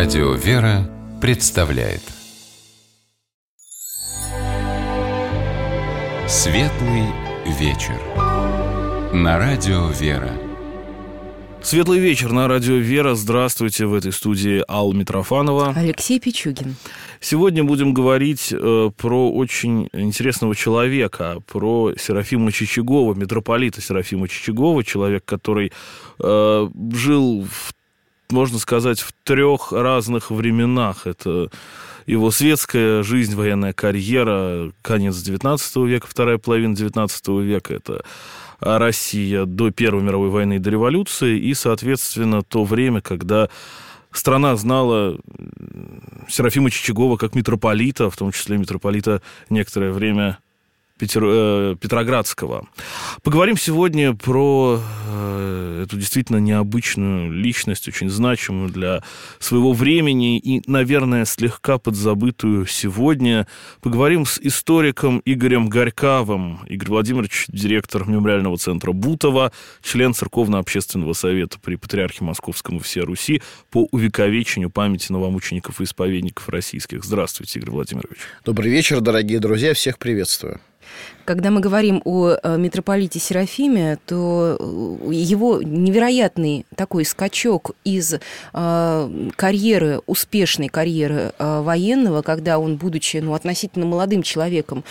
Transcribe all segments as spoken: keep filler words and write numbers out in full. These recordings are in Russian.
Радио «Вера» представляет Светлый вечер на Радио «Вера». Светлый вечер на Радио «Вера». Здравствуйте, в этой студии Алла Митрофанова. Алексей Пичугин. Сегодня будем говорить э, про очень интересного человека, про Серафима Чичагова, митрополита Серафима Чичагова, человек, который э, жил, в, можно сказать, в трех разных временах. Это его светская жизнь, военная карьера, конец девятнадцатого века, вторая половина девятнадцатого века, это Россия до Первой мировой войны и до революции, и, соответственно, то время, когда страна знала Серафима Чичагова как митрополита, в том числе митрополита некоторое время Петер... э, Петроградского. Поговорим сегодня про э, эту действительно необычную личность, очень значимую для своего времени и, наверное, слегка подзабытую сегодня. Поговорим с историком Игорем Горьковым. Игорь Владимирович, директор мемориального центра Бутово, член Церковно-общественного совета при Патриархе Московском и всей Руси по увековечению памяти новомучеников и исповедников российских. Здравствуйте, Игорь Владимирович. Добрый вечер, дорогие друзья, всех приветствую. Когда мы говорим о митрополите Серафиме, то его невероятный такой скачок из э, карьеры, успешной карьеры э, военного, когда он, будучи ну, относительно молодым человеком,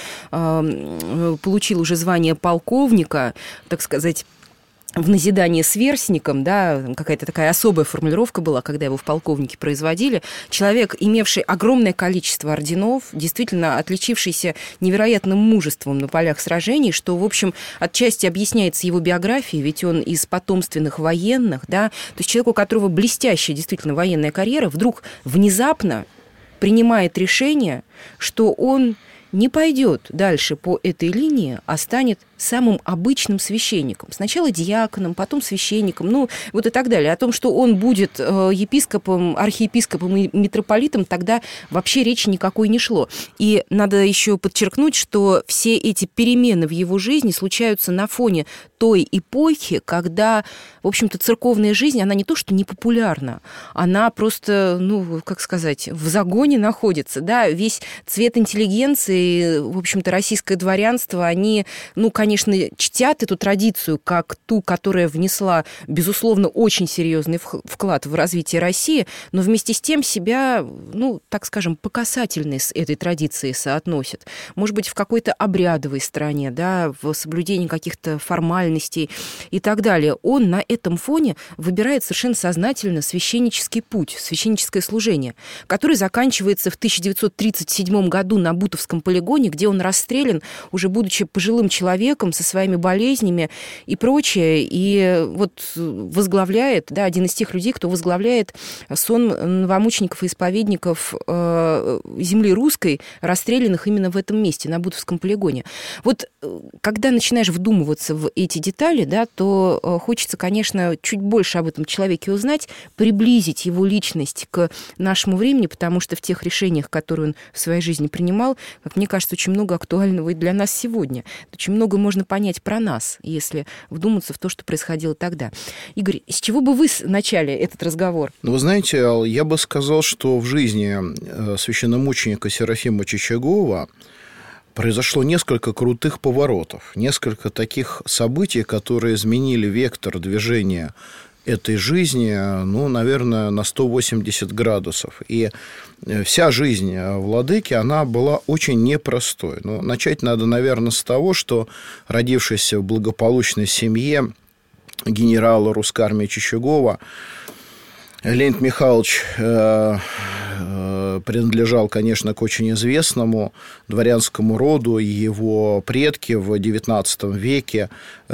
э, получил уже звание полковника, так сказать, в назидание сверстникам, да, какая-то такая особая формулировка была, когда его в полковнике производили. Человек, имевший огромное количество орденов, действительно отличившийся невероятным мужеством на полях сражений, что, в общем, отчасти объясняется его биографией, ведь он из потомственных военных, да, то есть человек, у которого блестящая действительно военная карьера, вдруг внезапно принимает решение, что он не пойдет дальше по этой линии, а станет самым обычным священником. Сначала диаконом, потом священником, ну, вот и так далее. О том, что он будет епископом, архиепископом и митрополитом, тогда вообще речи никакой не шло. И надо еще подчеркнуть, что все эти перемены в его жизни случаются на фоне той эпохи, когда, в общем-то, церковная жизнь, она не то что не популярна, она просто, ну, как сказать, в загоне находится, да, весь цвет интеллигенции, в общем-то, российское дворянство, они, ну, конечно, чтят эту традицию как ту, которая внесла, безусловно, очень серьезный вклад в развитие России, но вместе с тем себя, ну, так скажем, по касательной с этой традицией соотносят. Может быть, в какой-то обрядовой стране, да, в соблюдении каких-то формальностей и так далее. Он на этом фоне выбирает совершенно сознательно священнический путь, священническое служение, который заканчивается в тысяча девятьсот тридцать седьмом году на Бутовском полигоне, где он расстрелян, уже будучи пожилым человеком, со своими болезнями и прочее, и вот возглавляет, да, один из тех людей, кто возглавляет сон новомучеников и исповедников э, земли русской, расстрелянных именно в этом месте, на Бутовском полигоне. Вот когда начинаешь вдумываться в эти детали, да, то э, хочется, конечно, чуть больше об этом человеке узнать, приблизить его личность к нашему времени, потому что в тех решениях, которые он в своей жизни принимал, как мне кажется, очень много актуального и для нас сегодня. Очень много можно понять про нас, если вдуматься в то, что происходило тогда. Игорь, с чего бы вы начали этот разговор? Ну, вы знаете, Ал, я бы сказал, что в жизни священномученика Серафима Чичагова произошло несколько крутых поворотов, несколько таких событий, которые изменили вектор движения этой жизни, ну, наверное, на сто восемьдесят градусов. И вся жизнь владыки, она была очень непростой. Но начать надо, наверное, с того, что, родившись в благополучной семье генерала русской армии Чичагова, Леонид Михайлович э, э, принадлежал, конечно, к очень известному дворянскому роду. Его предки в девятнадцатом веке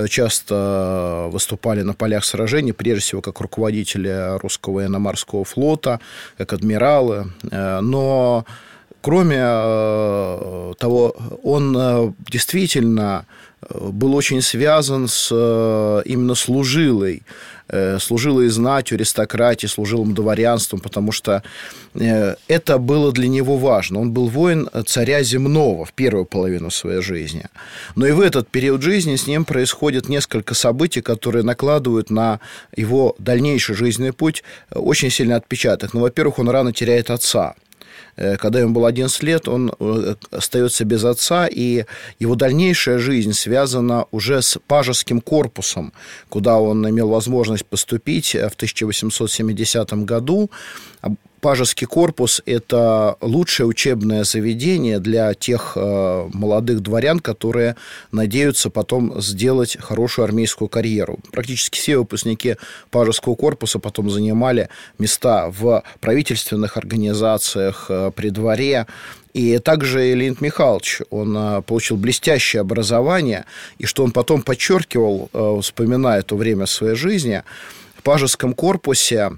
часто выступали на полях сражений, прежде всего, как руководители русского военно-морского флота, как адмиралы. Но, кроме того, он действительно был очень связан с именно служилой, служилой знатью, аристократией, служилым дворянством, потому что это было для него важно. Он был воин царя земного в первую половину своей жизни. Но и в этот период жизни с ним происходит несколько событий, которые накладывают на его дальнейший жизненный путь очень сильный отпечаток. Ну, во-первых, он рано теряет отца. Когда ему было одиннадцать лет, он остается без отца, и его дальнейшая жизнь связана уже с пажеским корпусом, куда он имел возможность поступить в тысяча восемьсот семидесятом году. Пажеский корпус – это лучшее учебное заведение для тех молодых дворян, которые надеются потом сделать хорошую армейскую карьеру. Практически все выпускники Пажеского корпуса потом занимали места в правительственных организациях, при дворе. И также и Леонид Михайлович, он получил блестящее образование, и что он потом подчеркивал, вспоминая то время своей жизни, в Пажеском корпусе,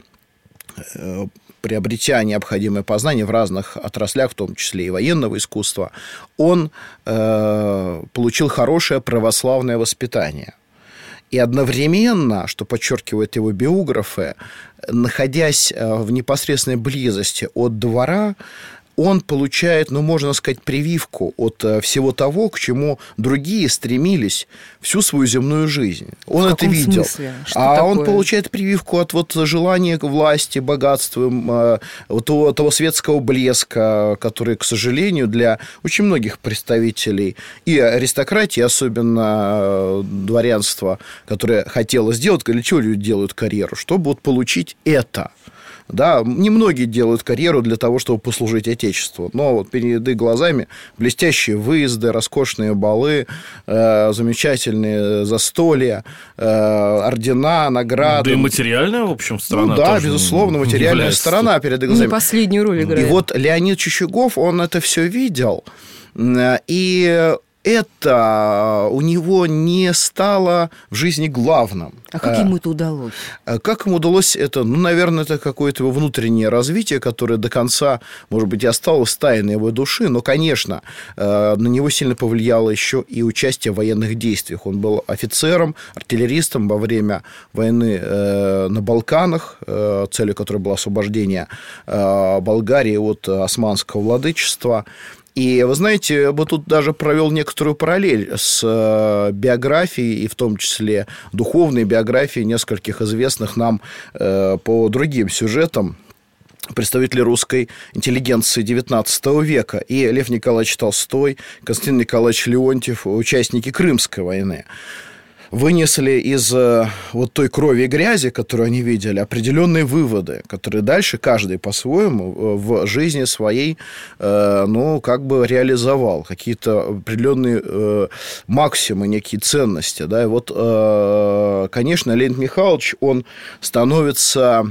приобретя необходимые познания в разных отраслях, в том числе и военного искусства, он э, получил хорошее православное воспитание. И одновременно, что подчеркивают его биографы, находясь в непосредственной близости от двора, он получает, ну, можно сказать, прививку от всего того, к чему другие стремились всю свою земную жизнь. Он это видел. Смысле? Что а такое? Он получает прививку от вот желания власти, богатства, вот того, того светского блеска, который, к сожалению, для очень многих представителей и аристократии, особенно дворянства, которое хотело сделать, для чего люди делают карьеру, чтобы вот получить это. Да, немногие делают карьеру для того, чтобы послужить Отечеству. Но вот перед их глазами блестящие выезды, роскошные балы, э, замечательные застолья, э, ордена, награды. Да и материальная, в общем, сторона. Ну да, тоже безусловно, материальная является... сторона перед их глазами. Не последнюю роль играет. И вот Леонид Чучугов, он это все видел, и это у него не стало в жизни главным. А как ему это удалось? Как ему удалось это? Ну, наверное, это какое-то его внутреннее развитие, которое до конца, может быть, и осталось тайной его души, но, конечно, на него сильно повлияло еще и участие в военных действиях. Он был офицером, артиллеристом во время войны на Балканах, целью которой было освобождение Болгарии от османского владычества. И, вы знаете, я бы тут даже провел некоторую параллель с биографией, и в том числе духовной биографией нескольких известных нам по другим сюжетам представителей русской интеллигенции девятнадцатого века. И Лев Николаевич Толстой, Константин Николаевич Леонтьев, участники Крымской войны, вынесли из вот той крови и грязи, которую они видели, определенные выводы, которые дальше каждый по-своему в жизни своей, ну, как бы реализовал. Какие-то определенные максимумы, некие ценности. Да? И вот, конечно, Леонид Михайлович, он становится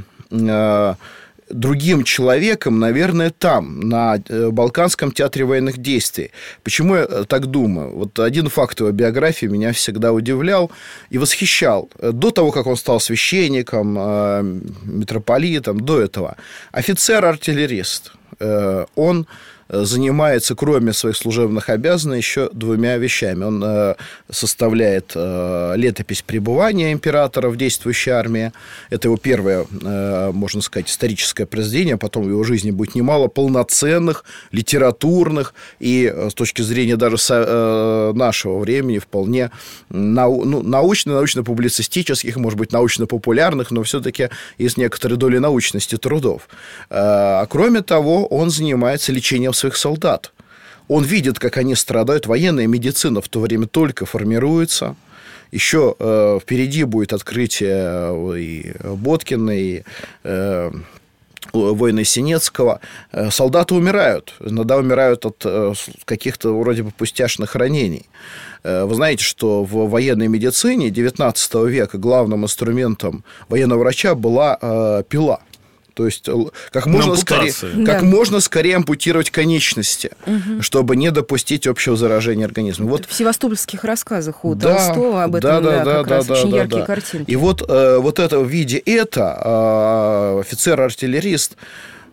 другим человеком, наверное, там, на Балканском театре военных действий. Почему я так думаю? Вот один факт его биографии меня всегда удивлял и восхищал. До того, как он стал священником, митрополитом, до этого. Офицер-артиллерист. Он занимается, кроме своих служебных обязанностей, еще двумя вещами. Он составляет летопись пребывания императора в действующей армии. Это его первое, можно сказать, историческое произведение. Потом в его жизни будет немало полноценных, литературных и, с точки зрения даже нашего времени, вполне научно, научно-публицистических, может быть, научно-популярных, но все-таки есть некоторые доли научности трудов. А кроме того, он занимается лечением своих солдат. Он видит, как они страдают. Военная медицина в то время только формируется. Еще э, впереди будет открытие и Боткина, и э, войны Синецкого. Солдаты умирают. Иногда умирают от э, каких-то вроде бы пустяшных ранений. Э, вы знаете, что в военной медицине девятнадцатого века главным инструментом военного врача была э, пила. То есть, как можно, скорее, да. как можно скорее ампутировать конечности, угу. чтобы не допустить общего заражения организма. Вот... В севастопольских рассказах у да, Толстого об этом, да, да, да, да, как да, раз да, очень да, яркие да. картинки. И вот, вот это, в виде это, офицер-артиллерист,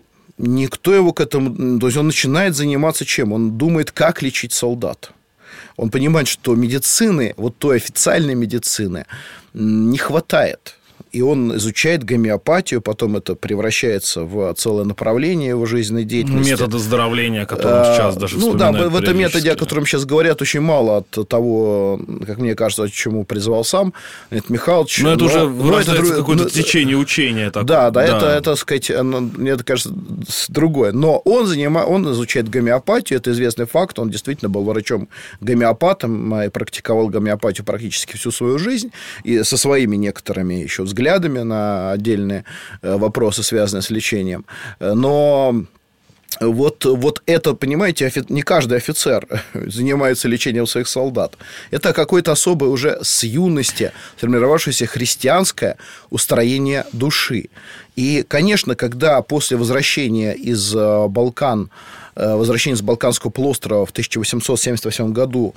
никто его к этому... То есть, он начинает заниматься чем? Он думает, как лечить солдат. Он понимает, что медицины, вот той официальной медицины, не хватает. И он изучает гомеопатию, потом это превращается в целое направление его жизненной деятельности. Метод оздоровления, о котором сейчас даже ну, вспоминают. Ну да, в этом методе, о котором сейчас говорят, очень мало от того, как мне кажется, к чему призывал сам Леонид Михайлович. Но это но, уже но рождается это, какое-то ну, течение учения. Так, да, да, да, это, это, так сказать, мне это кажется, другое. Но он, занима, он изучает гомеопатию, это известный факт, он действительно был врачом-гомеопатом и практиковал гомеопатию практически всю свою жизнь, и со своими некоторыми еще взглядами на отдельные вопросы, связанные с лечением. Но вот, вот это, понимаете, не каждый офицер занимается лечением своих солдат. Это какое-то особое уже с юности сформировавшееся христианское устроение души. И, конечно, когда после возвращения из Балкан, возвращения с Балканского полуострова в тысяча восемьсот семьдесят восьмом году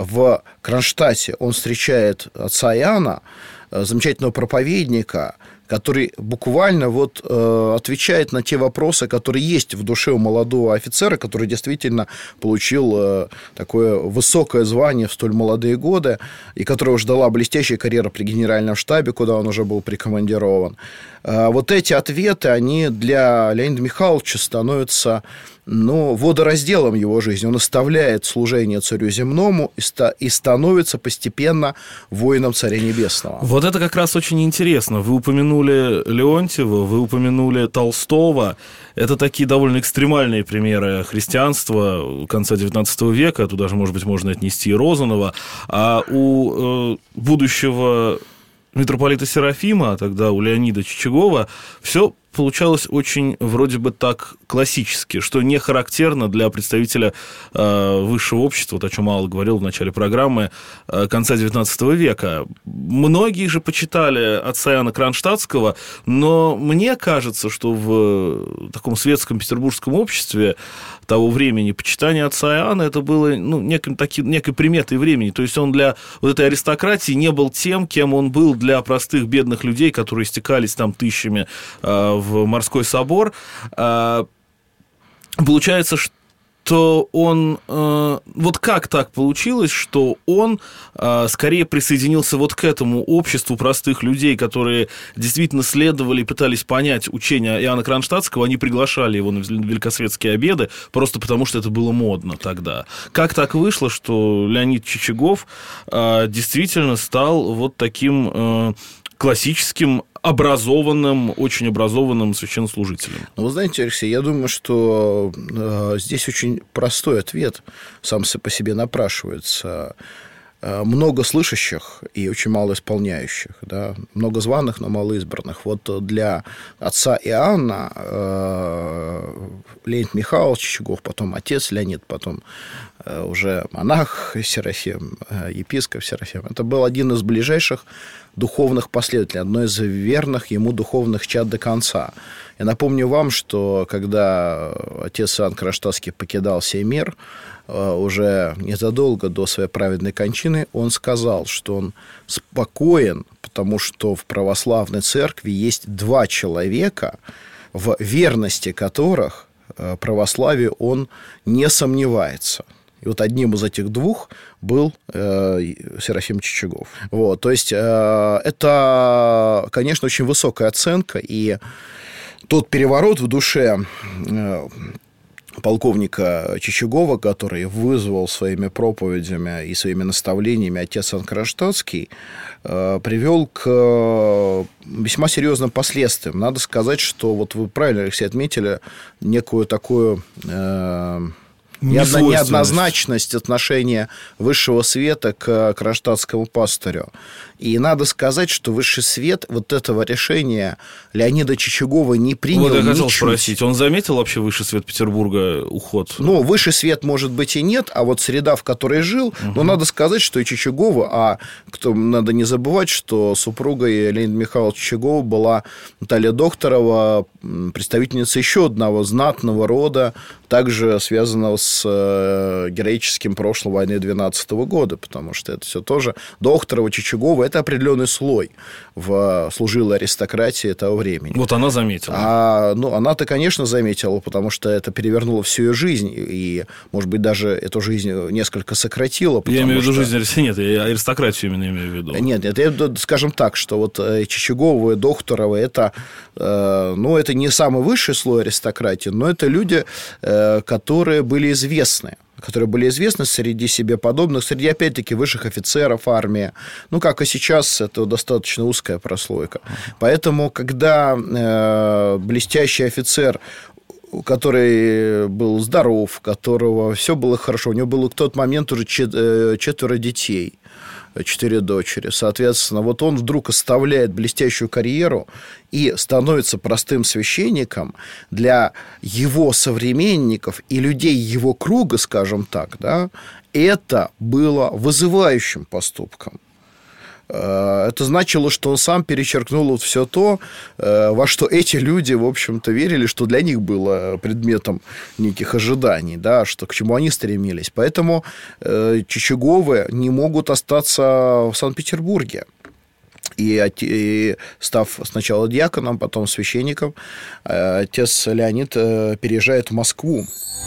в Кронштадте он встречает отца Иоанна, замечательного проповедника, который буквально вот, э, отвечает на те вопросы, которые есть в душе у молодого офицера, который действительно получил э, такое высокое звание в столь молодые годы, и которого ждала блестящая карьера при генеральном штабе, куда он уже был прикомандирован. Э, вот эти ответы, они для Леонида Михайловича становятся, ну, водоразделом его жизни. Он оставляет служение царю земному и, ста- и становится постепенно воином царя небесного. Вот это как раз очень интересно. Вы упомянули Леонтьева, вы упомянули Толстого. Это такие довольно экстремальные примеры христианства конца девятнадцатого века. Туда же, может быть, можно отнести и Розанова. А у э, будущего митрополита Серафима, а тогда у Леонида Чичагова, все получалось очень вроде бы так классически, что не характерно для представителя э, высшего общества, вот о чем Алла говорил в начале программы, э, конца девятнадцатого века. Многие же почитали отца Иоанна Кронштадтского, но мне кажется, что в таком светском петербургском обществе того времени почитание отца Иоанна это было, ну, неким, таки, некой приметой времени. То есть он для вот этой аристократии не был тем, кем он был для простых бедных людей, которые стекались там тысячами э, в морской собор. Получается, что он... Вот как так получилось, что он скорее присоединился вот к этому обществу простых людей, которые действительно следовали и пытались понять учение Иоанна Кронштадтского, они приглашали его на великосветские обеды, просто потому что это было модно тогда. Как так вышло, что Леонид Чичагов действительно стал вот таким классическим, образованным, очень образованным священнослужителем? Ну, вы знаете, Алексей, я думаю, что э, здесь очень простой ответ сам по себе напрашивается. Э, много слышащих и очень мало исполняющих, да? Много званых, но мало избранных. Вот для отца Иоанна э, Леонид Михайлович Чичагов, потом отец Леонид, потом э, уже монах Серафим, э, епископ Серафим, это был один из ближайших духовных последователей, одно из верных ему духовных чад до конца. Я напомню вам, что когда отец Иоанн Кронштадтский покидал сей мир, уже незадолго до своей праведной кончины, он сказал, что он спокоен, потому что в православной церкви есть два человека, в верности которых православию он не сомневается. И вот одним из этих двух был э, Серафим Чичагов. Вот, то есть, э, это, конечно, очень высокая оценка, и тот переворот в душе э, полковника Чичагова, который вызвал своими проповедями и своими наставлениями отец Иоанн Кронштадтский, э, привел к весьма серьезным последствиям. Надо сказать, что, вот вы правильно, Алексей, отметили некую такую... Э, неоднозначность отношения высшего света к кронштадтскому пастырю. И надо сказать, что высший свет вот этого решения Леонида Чичагова не принял ничуть. Вот я хотел спросить, он заметил вообще высший свет Петербурга уход? Ну, высший свет, может быть, и нет, а вот среда, в которой жил, угу. Но надо сказать, что и Чичагова, а кто, надо не забывать, что супругой Леонида Михайловича Чичагова была Наталья Докторова, представительница еще одного знатного рода, также связано с героическим прошлым войны двенадцатого года, потому что это все тоже Дохторово, Чичагова, это определенный слой в служилой аристократии того времени. Вот она заметила. А, ну, она-то, конечно, заметила, потому что это перевернуло всю ее жизнь, и, может быть, даже эту жизнь несколько сократило. Я имею в виду что... жизнь, нет, я аристократию именно имею в виду. Нет, нет, я, скажем так, что вот Чичагова и Дохторово, это, ну, это не самый высший слой аристократии, но это люди, которые были известны. которые были известны среди себе подобных, среди, опять-таки, высших офицеров армии. Ну, как и сейчас, это достаточно узкая прослойка. Поэтому, когда э, блестящий офицер, который был здоров, у которого все было хорошо, у него было в тот момент уже четверо детей, четыре дочери. Соответственно, вот он вдруг оставляет блестящую карьеру и становится простым священником для его современников и людей его круга, скажем так, да, это было вызывающим поступком. Это значило, что он сам перечеркнул вот все то, во что эти люди, в общем-то, верили, что для них было предметом неких ожиданий, да, что, к чему они стремились. Поэтому Чичаговы не могут остаться в Санкт-Петербурге. И, и став сначала диаконом, потом священником, отец Леонид переезжает в Москву.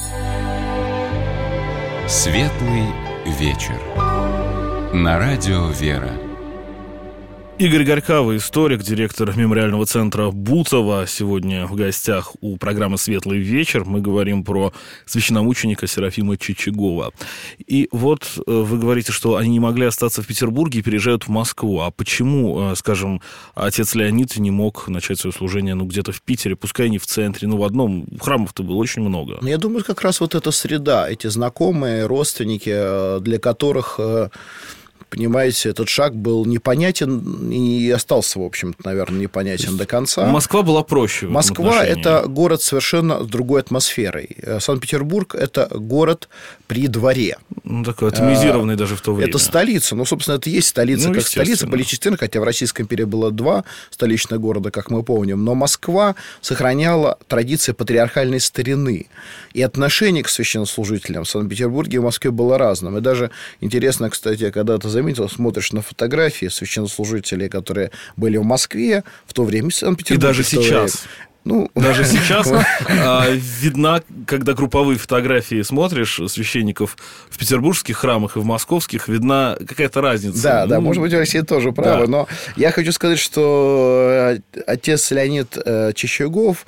Светлый вечер. На радио «Вера». Игорь Горькава, историк, директор мемориального центра Бутово. Сегодня в гостях у программы «Светлый вечер». Мы говорим про священномученика Серафима Чичагова. И вот вы говорите, что они не могли остаться в Петербурге и переезжают в Москву. А почему, скажем, отец Леонид не мог начать свое служение ну, где-то в Питере, пускай не в центре, но в одном? Храмов-то было очень много. Я думаю, как раз вот эта среда, эти знакомые, родственники, для которых... Понимаете, этот шаг был непонятен и остался, в общем-то, наверное, непонятен до конца. Москва была проще. Москва – это город совершенно с другой атмосферой. Санкт-Петербург – это город при дворе. Ну, такой атомизированный а, даже в то время. Это столица. Ну, собственно, это и есть столица, ну, как столица Баличистина, хотя в Российской империи было два столичных города, как мы помним. Но Москва сохраняла традиции патриархальной старины. И отношение к священнослужителям в Санкт-Петербурге и в Москве было разным. И даже интересно, кстати, когда ты заметил, смотришь на фотографии священнослужителей, которые были в Москве в то время, в Санкт-Петербурге. И даже сейчас. Ну, даже сейчас а, видна, когда групповые фотографии смотришь священников в петербургских храмах и в московских, видна какая-то разница. Да, ну, да, может быть, Алексей тоже правы, да. Но я хочу сказать, что отец Леонид Чичагов,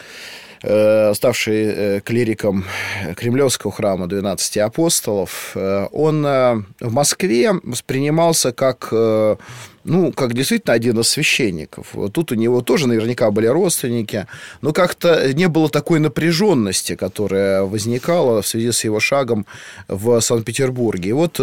ставший клириком Кремлевского храма двенадцати апостолов, он в Москве воспринимался как... Ну, как действительно один из священников. Тут у него тоже наверняка были родственники, но как-то не было такой напряженности, которая возникала в связи с его шагом в Санкт-Петербурге. И вот,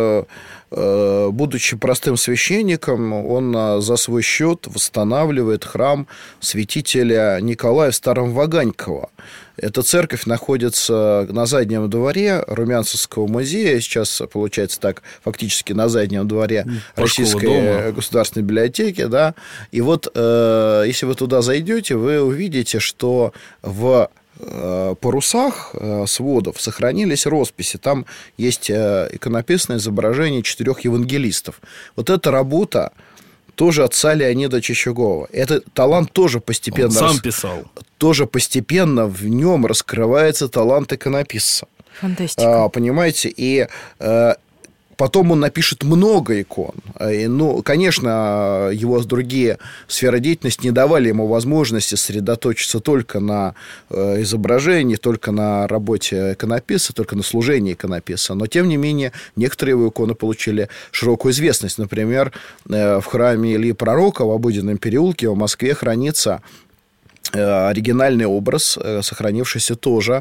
будучи простым священником, он за свой счет восстанавливает храм святителя Николая в Старом Ваганьково. Эта церковь находится на заднем дворе Румянцевского музея. Сейчас, получается так, фактически на заднем дворе Российской дома. Государственной библиотеки. Да. И вот, э, если вы туда зайдете, вы увидите, что в парусах сводов сохранились росписи. Там есть иконописное изображение четырех евангелистов. Вот эта работа тоже отца Леонида Чичагова. Этот талант тоже постепенно... Он сам рас... писал. Тоже постепенно в нем раскрывается талант иконописца. Фантастика. А, понимаете? И... Потом он напишет много икон. И, ну, конечно, его другие сферы деятельности не давали ему возможности сосредоточиться только на изображении, только на работе иконописца, только на служении иконописца. Но, тем не менее, некоторые его иконы получили широкую известность. Например, в храме Ильи Пророка в Обыденном переулке в Москве хранится оригинальный образ, сохранившийся тоже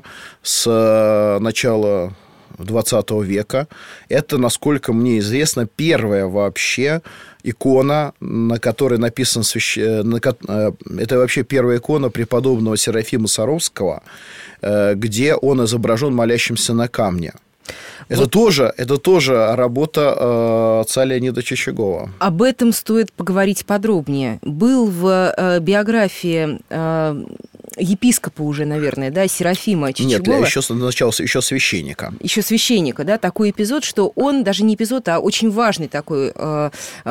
с начала двадцатого века. Это, насколько мне известно, первая вообще икона, на которой написан свящ... Это вообще первая икона преподобного Серафима Саровского, где он изображен молящимся на камне. Это, вот. тоже, это тоже работа э, отца Леонида Чичагова. Об этом стоит поговорить подробнее. Был в э, биографии э, епископа уже, наверное, да, Серафима Чичагова. Нет, еще сначала еще священника. Еще священника, да, такой эпизод, что он, даже не эпизод, а очень важный такой э,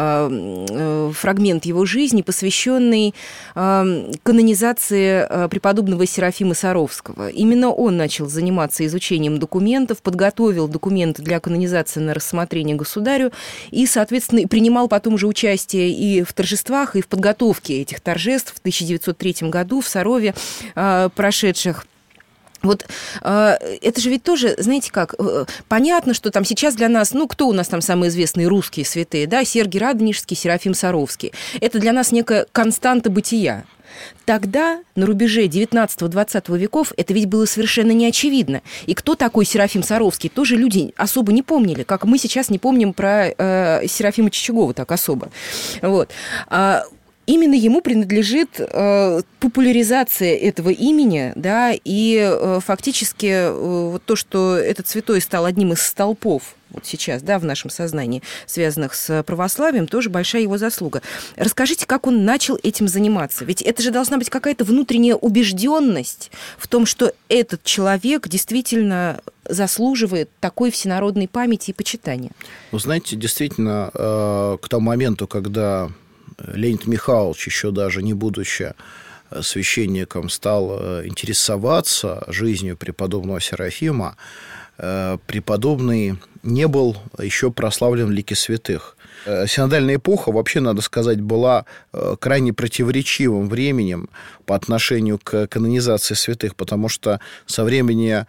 э, фрагмент его жизни, посвященный э, канонизации э, преподобного Серафима Саровского. Именно он начал заниматься изучением документов, подготовил документы для канонизации на рассмотрение государю и, соответственно, принимал потом уже участие и в торжествах, и в подготовке этих торжеств в тысяча девятьсот третьем году в Сарове э, прошедших. Вот э, это же ведь тоже, знаете как, э, понятно, что там сейчас для нас, ну, кто у нас там самые известные русские святые, да, Сергий Радонежский, Серафим Саровский. Это для нас некая константа бытия. Тогда, на рубеже девятнадцатого-двадцатого веков, это ведь было совершенно неочевидно. И кто такой Серафим Саровский, тоже люди особо не помнили, как мы сейчас не помним про э, Серафима Чичагова так особо. Вот. А именно ему принадлежит э, популяризация этого имени, да, и э, фактически э, вот то, что этот святой стал одним из столпов вот сейчас, да, в нашем сознании, связанных с православием, тоже большая его заслуга. Расскажите, как он начал этим заниматься? Ведь это же должна быть какая-то внутренняя убежденность в том, что этот человек действительно заслуживает такой всенародной памяти и почитания. Вы знаете, действительно, э, к тому моменту, когда Леонид Михайлович, еще даже не будучи священником, стал интересоваться жизнью преподобного Серафима, преподобный не был еще прославлен в лике святых. Синодальная эпоха, вообще, надо сказать, была крайне противоречивым временем по отношению к канонизации святых, потому что со времени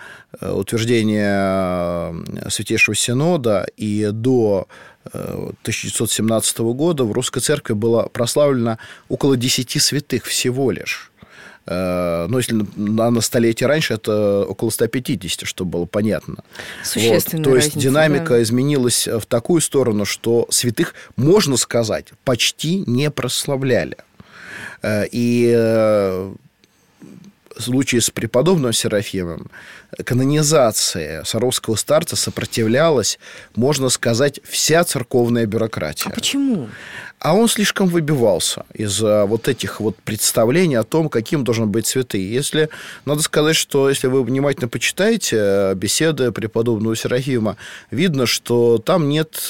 утверждения Святейшего Синода и до тысяча девятьсот семнадцатого года в Русской Церкви было прославлено около десяти святых всего лишь. Но если на столетие раньше, это около ста пятидесяти, чтобы было понятно. Существенная вот. То есть разница, динамика да. изменилась в такую сторону, что святых, можно сказать, почти не прославляли. И в случае с преподобным Серафимом канонизации Саровского старца сопротивлялась, можно сказать, вся церковная бюрократия. А почему? А он слишком выбивался из вот этих вот представлений о том, каким должен быть святый. Если, надо сказать, что если вы внимательно почитаете беседы преподобного Серафима, видно, что там нет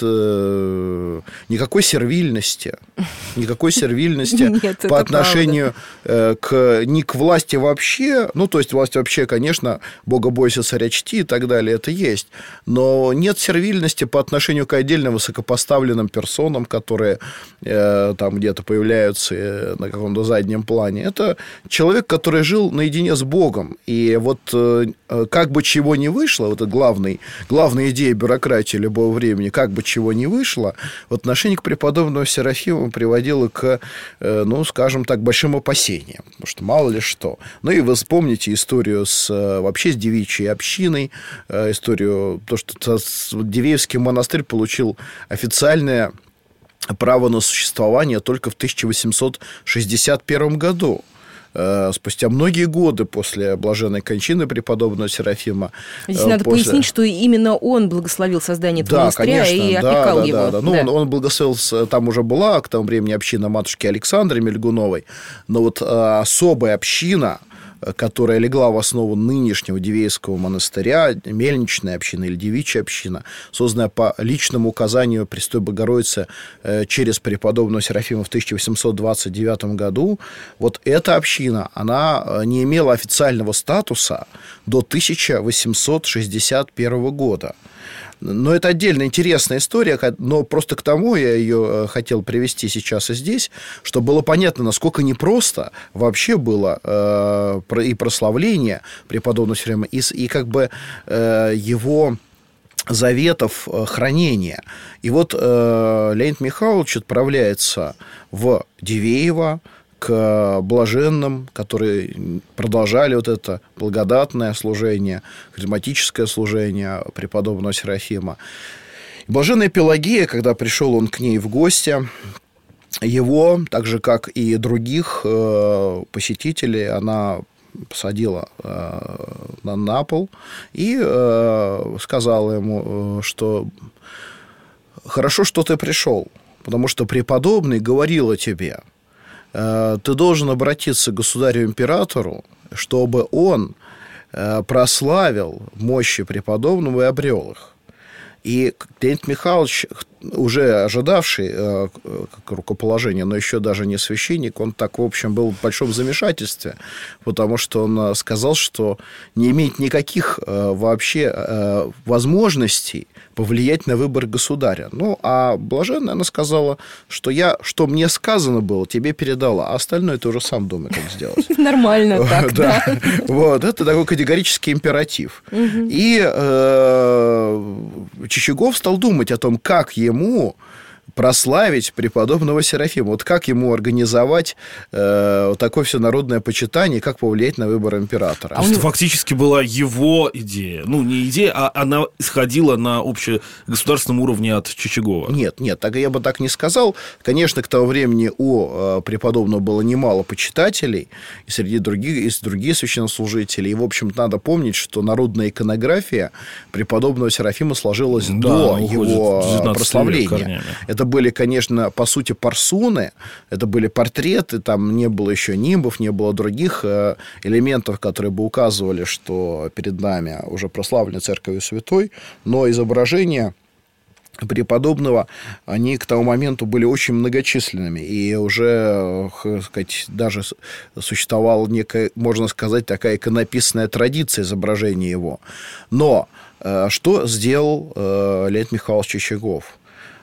никакой сервильности, никакой сервильности по отношению к, не к власти вообще, ну, то есть власть вообще, конечно, Бога бойся, царя чти и так далее, это есть, но нет сервильности по отношению к отдельным высокопоставленным персонам, которые там где-то появляются на каком-то заднем плане. Это человек, который жил наедине с Богом. И вот как бы чего ни вышло, вот это главный, главная идея бюрократии любого времени, как бы чего ни вышло, в отношении к преподобному Серафиму приводило к, ну, скажем так, большим опасениям. Потому что мало ли что. Ну, и вы вспомните историю с, вообще с девичьей общиной, историю, то, что Дивеевский монастырь получил официальное право на существование только в тысяча восемьсот шестьдесят первом году. Спустя многие годы после блаженной кончины преподобного Серафима. Здесь после... надо пояснить, что именно он благословил создание этого да, монастыря конечно, и да, опекал да, его. Да, да. Ну, да. Он, он благословил, там уже была к тому времени община матушки Александры Мельгуновой, но вот а, особая община, которая легла в основу нынешнего Дивеевского монастыря, мельничная община или девичья община, созданная по личному указанию Престой Богородицы через преподобного Серафима в тысяча восемьсот двадцать девятом году, вот эта община, она не имела официального статуса до тысяча восемьсот шестьдесят первого года. Но это отдельно интересная история, но просто к тому я ее хотел привести сейчас и здесь, чтобы было понятно, насколько непросто вообще было и прославление преподобного Серафима, и, и как бы его заветов хранения. И вот Леонид Михайлович отправляется в Дивеево, к блаженным, которые продолжали вот это благодатное служение, харизматическое служение преподобного Серафима. И блаженная Пелагея, когда пришел он к ней в гости, его, так же, как и других посетителей, она посадила на пол и сказала ему, что хорошо, что ты пришел, потому что преподобный говорил о тебе. Ты должен обратиться к государю-императору чтобы он прославил мощи преподобного и обрел их. И Леонид Михайлович, уже ожидавший э, рукоположения, но еще даже не священник, он так, в общем, был в большом замешательстве, потому что он сказал, что не имеет никаких э, вообще э, возможностей повлиять на выбор государя. Ну, а блаженная, она сказала, что я, что мне сказано было, тебе передала, а остальное ты уже сам думай, как сделать. Нормально так, да. Вот, это такой категорический императив. И Чичагов стал думать о том, как ему прославить преподобного Серафима. Вот как ему организовать э, вот такое всенародное почитание, как повлиять на выбор императора. А это фактически была его идея. Ну, не идея, а она исходила на общегосударственном уровне от Чичагова. Нет, нет, так я бы так не сказал. Конечно, к тому времени у э, преподобного было немало почитателей, и среди других, и другие священнослужители. И, в общем, надо помнить, что народная иконография преподобного Серафима сложилась да, до его прославления. Это были, конечно, по сути, парсуны, это были портреты, там не было еще нимбов, не было других элементов, которые бы указывали, что перед нами уже прославлены Церковью Святой, но изображения преподобного, они к тому моменту были очень многочисленными, и уже, так сказать, даже существовала некая, можно сказать, такая иконописная традиция изображения его. Но что сделал Леонид Михайлович Чичагов?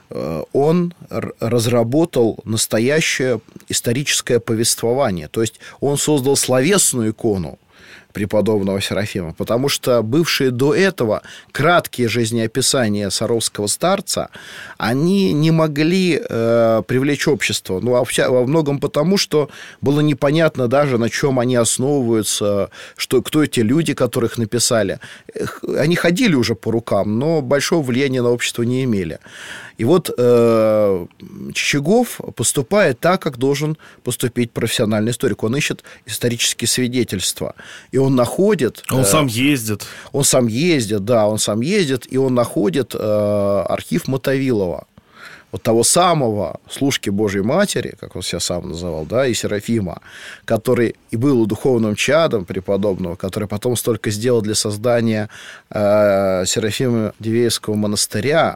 Он разработал настоящее историческое повествование. То есть он создал словесную икону преподобного Серафима, потому что бывшие до этого краткие жизнеописания саровского старца, они не могли э, привлечь общество. Ну, а вся, во многом потому, что было непонятно даже, на чем они основываются, что, кто эти люди, которых написали. Они ходили уже по рукам, но большого влияния на общество не имели. И вот э, Чичагов поступает так, как должен поступить профессиональный историк. Он ищет исторические свидетельства. И он находит... Он э, сам ездит. Он сам ездит, да, он сам ездит, и он находит э, архив Мотовилова. Вот того самого служки Божьей Матери, как он себя сам называл, да, и Серафима, который и был духовным чадом преподобного, который потом столько сделал для создания э, Серафимо-Дивеевского монастыря.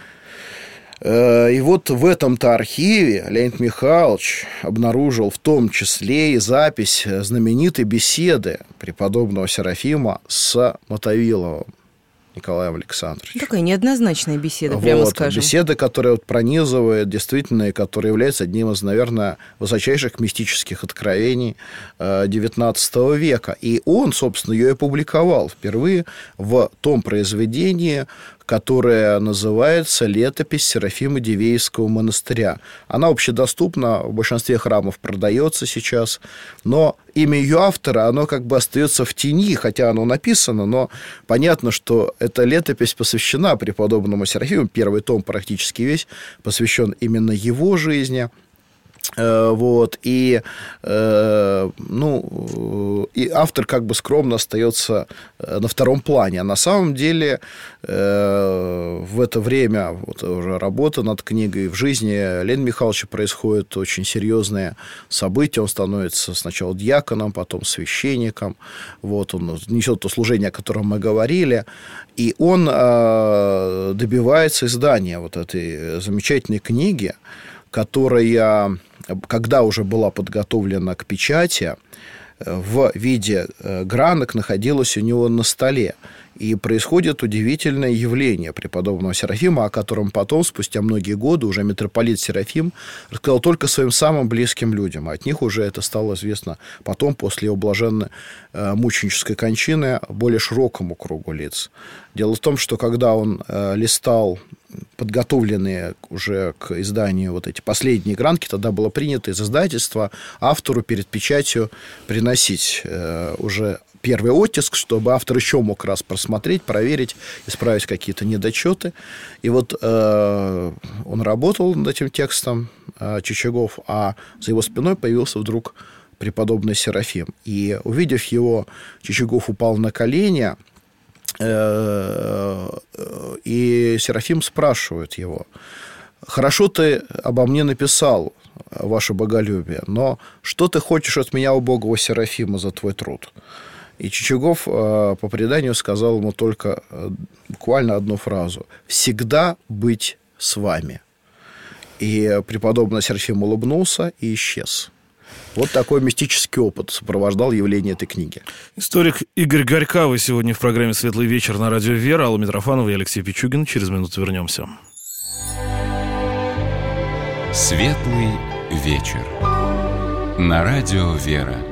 И вот в этом-то архиве Леонид Михайлович обнаружил в том числе и запись знаменитой беседы преподобного Серафима с Мотовиловым Николаем Александровичем. Такая неоднозначная беседа, прямо вот, скажем. Беседа, которая вот пронизывает действительно, и которая является одним из, наверное, высочайших мистических откровений девятнадцатого века. И он, собственно, ее опубликовал впервые в том произведении, которая называется «Летопись Серафима Дивеевского монастыря». Она общедоступна, в большинстве храмов продается сейчас, но имя ее автора, оно как бы остается в тени, хотя оно написано, но понятно, что эта летопись посвящена преподобному Серафиму, первый том практически весь посвящен именно его жизни. Вот, и, ну, и автор как бы скромно остается на втором плане. А на самом деле в это время вот, уже работа над книгой, в жизни Леонида Михайловича происходят очень серьезные события. Он становится сначала диаконом, потом священником. Вот, он несет то служение, о котором мы говорили. И он добивается издания вот этой замечательной книги, которая, когда уже была подготовлена к печати, в виде гранок находилась у него на столе. И происходит удивительное явление преподобного Серафима, о котором потом, спустя многие годы, уже митрополит Серафим рассказал только своим самым близким людям. А от них уже это стало известно потом, после его блаженной мученической кончины, более широкому кругу лиц. Дело в том, что когда он листал подготовленные уже к изданию вот эти последние гранки, тогда было принято из издательства автору перед печатью приносить уже первый оттиск, чтобы автор еще мог раз просмотреть, проверить, исправить какие-то недочеты. И вот э, он работал над этим текстом, э, Чичагов, а за его спиной появился вдруг преподобный Серафим. И, увидев его, Чичагов упал на колени, э, э, и Серафим спрашивает его: хорошо ты обо мне написал, ваше боголюбие, но что ты хочешь от меня, убогого Серафима, за твой труд? И Чичагов, по преданию, сказал ему только буквально одну фразу: «Всегда быть с вами». И преподобный Серафим улыбнулся и исчез. Вот такой мистический опыт сопровождал явление этой книги. Историк Игорь Горькавый сегодня в программе «Светлый вечер» на радио «Вера». Алла Митрофанова и Алексей Пичугин. Через минуту вернемся. «Светлый вечер» на радио «Вера».